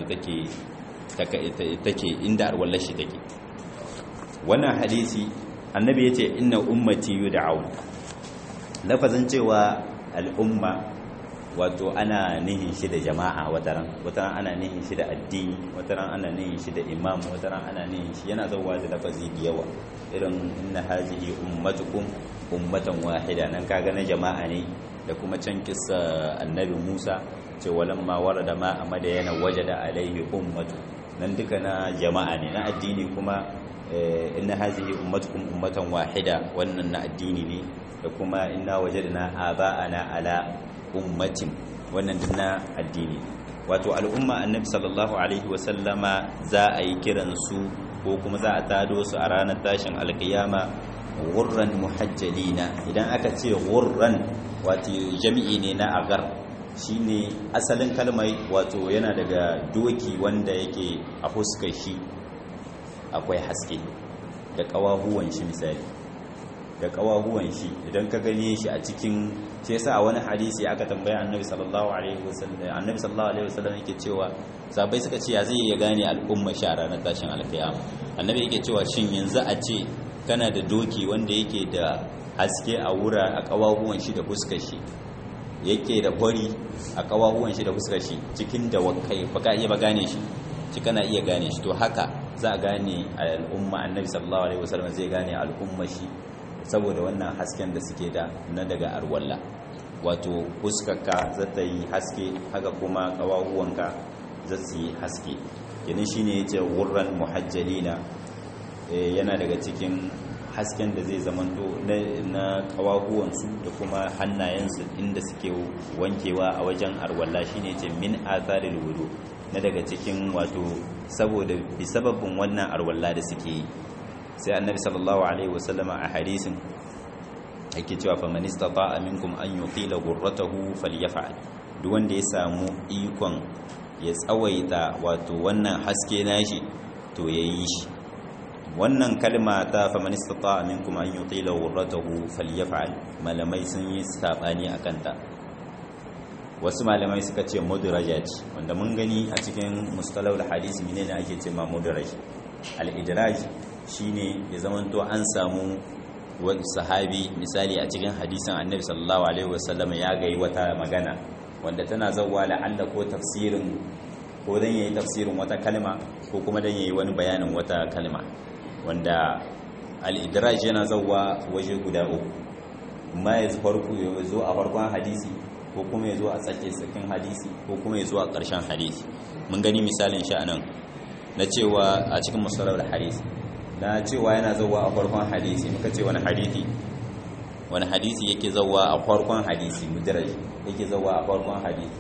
take inda arwallashi take. Wannan hadisi annabi yace inna ummati yud'aun. Lafazin cewa al'umma wato ana nihin shi da jama'a, wataran ana nihin shi da addini, wataran ana nihin shi da imam, wataran ana nihin shi yana zauwa da lafazi da yawa, irin inna hazihi ummatukum ummatan wahida, nan kaga na jama'a ne. Da kuma can kissa annabi Musa ce walamma warada ma a madayana wajada alaihi ummatu, nan duka na jama'a ne. Na addini kuma inna hazihi ummatukum ummatan wahida, wannan na addini ne. Da kuma inna wajadna aba'ana ala ummatin, wannan din na addini. Wato al'umma annabi sallallahu alaihi wasallama za a yi kiran su ko kuma za a tado su a ranar tashin alkiyama ghurran muhajjalina. Idan aka ce ghurran wato jami'i ne na agar, shine asalin kalmar, wato yana daga doki wanda yake a fuskar shi akwai haske da kawahuwan shi, misali da kawahuwan shi idan ka gane shi a cikin, sai yasa a wani hadisi aka tambaya annabi sallallahu alaihi wasallam yake cewa sahabbai suka ce ya zai ya gane al'umma shi a ranar tashin alkiyama. Annabi yake cewa shin yanzu a ce kana da doki wanda yake da haske a wura a kawahuwan shi da fuskar shi yake da hori a kawahuwan shi da fuskar shi cikin da wakai baka iya ba gane shi kana iya gane shi to haka za a gane al'umma annabi sallallahu alaihi wasallam zai gane al'umma shi saboda wannan hasken da suke da na daga arwalla wato fuskarka za ta yi haske haka kuma kawahuwanka za su yi haske kenan shine yace wurran muhajjalina yana daga cikin hasken da zai zamanto na kawahuwansu da kuma hannayensu inda suke wankewa a wajen arwalla shine ce min atharil wudu na daga cikin wato saboda bi sababin wannan arwalla da suke yi sai annabi sallallahu alaihi wasallama a hadisin yake cewa fa man istata'a minkum an yuqila ghurratahu falyaf'al duk wanda ya samu ikon ya tsawaita wato wannan haske nashi to yayi shi wannan kalma ta faman istata'a minkum an yutila ghurratahu falyaf'al malamai sun yi sabani akan ta wasu malamai suka ce mudraja ce wanda mun gani a cikin mustalahul hadisi menene ake ce ma mudraj al-idraj shine ya zamanto an samu wani sahabi misali a cikin hadisin annabi sallallahu alaihi wasallam ya ga wata magana wanda tana zawwa la'alla ko tafsirin ko dan yayi tafsirin wata kalma ko kuma dan yayi wani bayanin wata kalma wanda al-idraj yana zawwa waje guda uku amma ya zo a farkon hadisi ko kuma ya zo a tsakin hadisi ko kuma ya zo a ƙarshen hadisi mun gani misalin shi anan na cewa a cikin musallar hadisi na cewa yana zawwa a farkon hadisi muka ce wani hadisi yake zawwa a farkon hadisi mudraj yake zawwa a farkon hadisi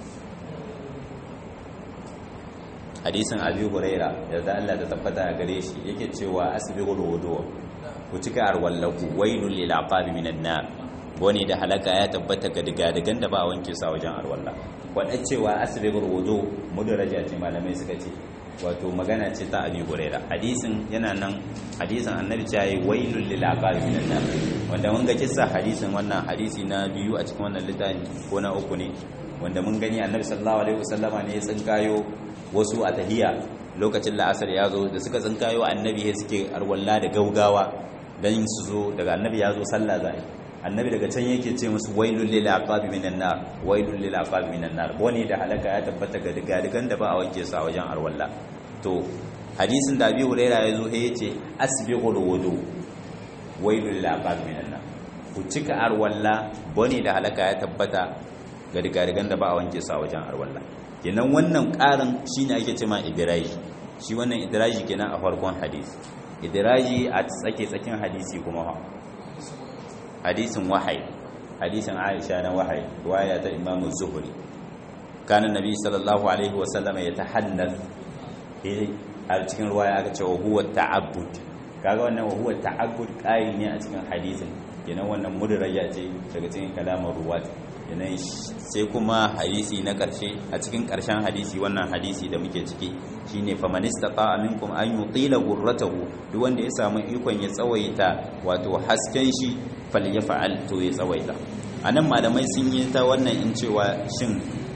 hadisin abi huraira yadda Allah ta tabbata a gare shi yake cewa asbighul wudu ku cika arwallaku wailul lil aqabi minan nar wani da halaka ya tabbata ga digadigan da ba wanke sa wajen arwalla wanda cewa asbighul wudu mudraja ce malamai suka ce wato magana ce ta abi huraira hadisin yana nan hadisin annabi ce yayi wailul lil aqabi minan nar wanda mun ga kissa hadisin wannan hadisi na biyu a cikin wannan littafi ko na uku ne wanda mun gani annabi sallallahu alaihi wasallama ne ya tsinkayo wasu a tahiya lokacin la'asar ya zo da suka tsinkayo annabi ya suke arwalla da gaugawa don su zo daga annabi ya zo sallah zai annabi daga can yake ce musu wailul lil aqabi minan nar wailul lil aqabi minan nar wani da halaka ya tabbata ga digadigan da ba a wanke sa wajen arwalla to hadisin da Abi Hurairah ya zo ya ce asbighul wudu wailul lil aqabi minan nar ku cika arwalla wani da halaka ya tabbata ga digadigan da ba a wanke sa wajen arwalla kenan wannan ƙarin shine ake cewa idraji shi wannan idraji kenan a farkon hadisi idraji a tsakin hadisi kuma hadisin wahayi hadisin Aisha na wahayi riwaya ta Imam Az-Zuhri kana nabi sallallahu alaihi wasallam yatahannath a cikin riwaya aka ce huwa ta'abbud kaga wannan huwa ta'abbud ƙari ne a cikin hadisin kenan wannan mudraja ce daga cikin kalamar ruwat yanayi sai kuma hadisi na ƙarshe a cikin ƙarshen hadisi wannan hadisi da muke ciki shine famanista ta aminkum an yutila gurratahu duk wanda ya samu ikon ya tsawaita wato hasken shi falyafa'al to ya tsawaita anan malamai sun yi ta wannan in cewa shin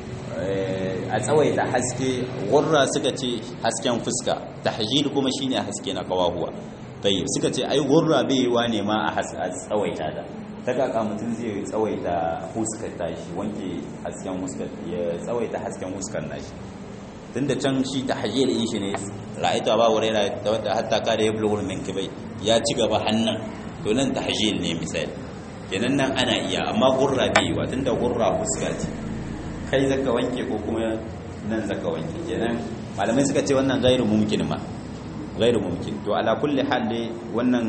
a tsawaita haske gurra suka ce hasken fuska tahjil kuma shine haske na kawahuwa tayyib suka ce ai gurra bai yiwa ne ma a tsawaita da ta kaka mutum zai tsawaita huskar tashi wanke hasken huskar ya tsawaita hasken huskar nashi tun da can shi ta hajjiyar yin shi ne ra'aita ba wurai da wadda hatta kada ya bulgur min kibai ya ci gaba hannun to nan ta hajjiyar ne misali kenan nan ana iya amma gurra bai yiwa tun da gurra huska ce kai zaka wanke ko kuma nan zaka wanke kenan malamai suka ce wannan gairu mumkin ma gairu mumkin to ala kulli hal dai wannan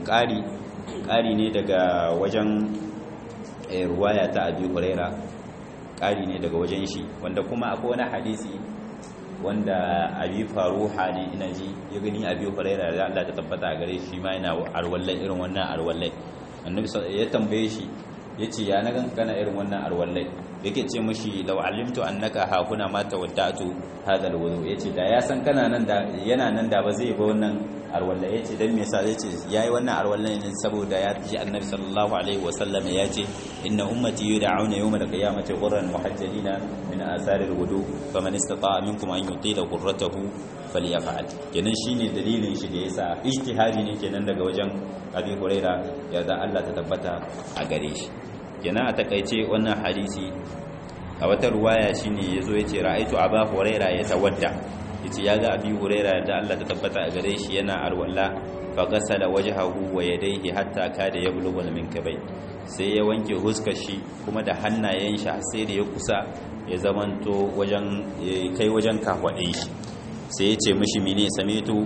ƙari ne daga wajen ruwaya ta Abi Huraira ƙari ne daga wajen shi wanda kuma akwai wani hadisi wanda Abi Faruha ne ina ji ya gani Abi Huraira da Allah ta tabbata a gare shi ma yana arwallai irin wannan arwallai annabi ya tambaye shi yace ya na ganka kana irin wannan arwallai yake ce mishi law alimtu annaka ha kuna ma tawaddatu hadha alwudu yace da ya san kana nan da yana nan da ba zai ba wannan arwalla yace dan me yasa yace yayi wannan arwalla ne saboda ya ji annabi sallallahu alaihi wasallam yace inna ummati yud'auna yawm alqiyamati ghurran muhajjalina min athari alwudu faman istata'a minkum an yutila ghurratahu falyaf'al kenan shine dalilin shi da yasa ijtihadi ne kenan daga wajen Abi Huraira ya da Allah ta tabbata a gare shi kenan a takaice wannan hadisi a wata ruwaya shine yazo yace ra'aitu Abu Huraira yatawadda yace yaga Abi Huraira da Allah ta tabbata a gare shi yana alwala fa ghasala wajhahu wa yadayhi hatta kada yablughu min kabai sai ya wanke huskar shi kuma da hannayen shi sai da ya kusa ya zamanto wajen kai wajen kafade shi sai yace mishi mene samitu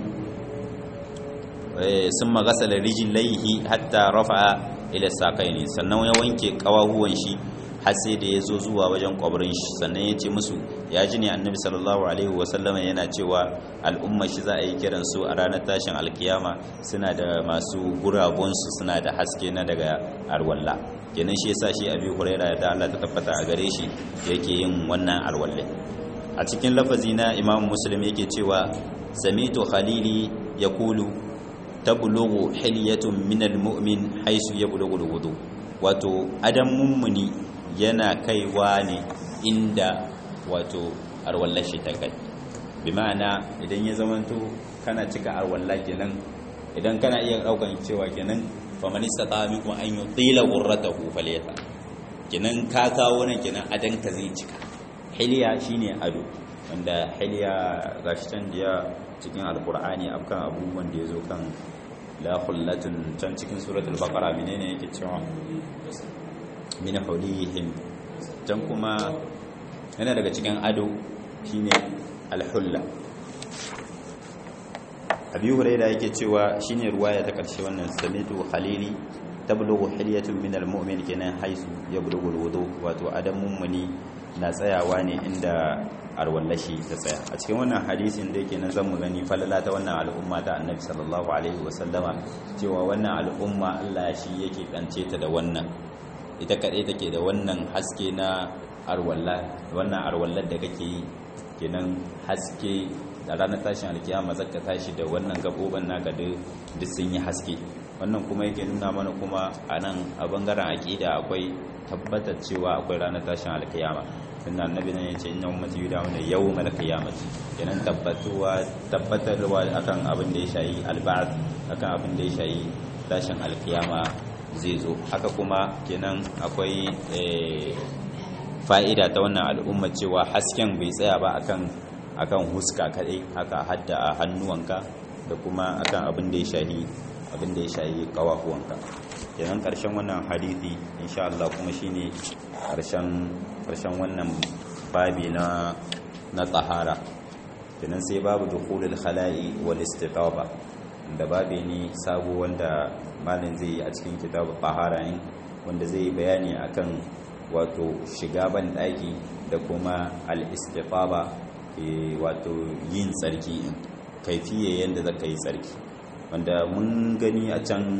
summa ghasala rijlaihi hatta rafa'a ila saqaini sannan ya wanke kawahuwan shi har sai da yazo zuwa wajen kwabrin shi sannan ya ce musu ya ji ne annabi sallallahu alaihi wasallam yana cewa al'umma shi za a yi kiran su a ranar tashin alkiyama suna da masu gurabun su suna da haske na daga arwalla kenan shi yasa shi Abi Hurairah da Allah ta tabbata a gare shi yake yin wannan arwalle a cikin lafazi na Imam Muslim yake cewa samitu khalili yaqulu tablughu hilyatun minal mu'min haisu yablughu alwudu wato adam mummuni yana kaiwa ne inda wato arwallashi ta kai bi ma'ana idan ya zamanto kana cika arwalla kenan idan kana iya daukan cewa kenan faman istata minkum an yutila ghurratahu falyata kenan ka kawo nan kenan adan ka zai cika hilya shine ado wanda hilya gashi can da cikin alqur'ani akan abubuwan da yazo kan la khullatun can cikin suratul baqara menene yake cewa min hulihim can kuma yana daga cikin ado shine alhulla Abi Hurairah yake cewa shine ruwaya ta karshe wannan samitu khalili tablughu hilyatun min almu'min kenan haisu yablughu alwudu wato adam mummuni na tsayawa ne inda arwallashi ta tsaya a cikin wannan hadisin da yake nan zan mu gani falala ta wannan al'umma ta annabi sallallahu alaihi wasallama cewa wannan al'umma Allah shi yake kance ta da wannan ita kadai take da wannan haske na arwalla wannan arwallar da kake yi kenan haske da ranar tashin alkiyama zaka tashi da wannan gaboban naka duk sun yi haske wannan kuma yake nuna mana kuma a nan a bangaren aqida akwai tabbatar cewa akwai ranar tashin alkiyama tunda annabi ne yace inna ummati yud'auna yawmal qiyamati kenan tabbatarwa akan abin da ya shayi alba'd akan abin da ya shayi tashin alkiyama zai zo haka kuma kenan akwai fa'ida ta wannan al'umma cewa hasken bai tsaya ba akan huska kadai haka hadda a hannuwanka da kuma akan abin da ya shayi kawahuwanka kenan karshen wannan hadisi insha Allah kuma shine karshen wannan babi na tahara kenan sai babu dukhulul khala'i wal istitaba da babi ne sabo wanda malin zai yi a cikin kitabu tahara ne wanda zai yi bayani akan wato shiga ban daki da kuma al istitaba wato yin tsarki kaifiye yanda zaka yi tsarki wanda mun gani a can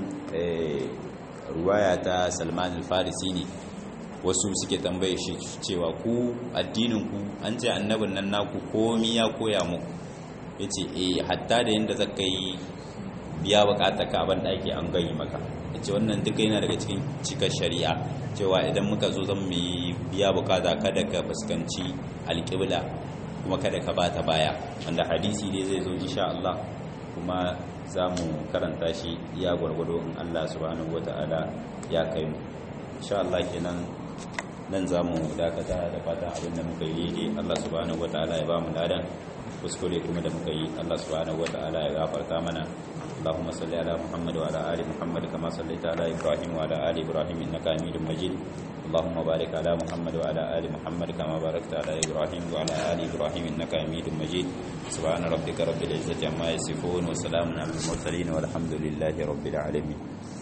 ruwaya ta Salman al-Farisi ne wasu suke tambaye shi cewa ku addinin ku an ce annabin nan naku komai ya koya muku yace hatta da yanda zaka yi biya bukatar ka ban daki an gayi maka yace wannan duka yana daga cikin cikar shari'a cewa idan muka zo zan mu biya bukata kada ka fuskanci alqibla kuma kada ka bata baya wanda hadisi dai zai zo insha Allah kuma za mu karanta shi ya gwargwado in Allah subhanahu wata'ala ya kai mu insha Allah kenan nan za mu dakata da fatan abin da muka yi daidai Allah subhanahu wata'ala ya ba mu ladan kuskure kuma da muka yi Allah subhanahu wata'ala ya gafarta mana اللهم صل على محمد وعلى آل محمد كما صليت على إبراهيم وعلى آل إبراهيم إنك حميد مجيد اللهم بارك على محمد وعلى آل محمد كما باركت على إبراهيم وعلى آل إبراهيم إنك حميد مجيد سبحان ربك رب العزة عما يصفون وسلام على المرسلين والحمد لله رب العالمين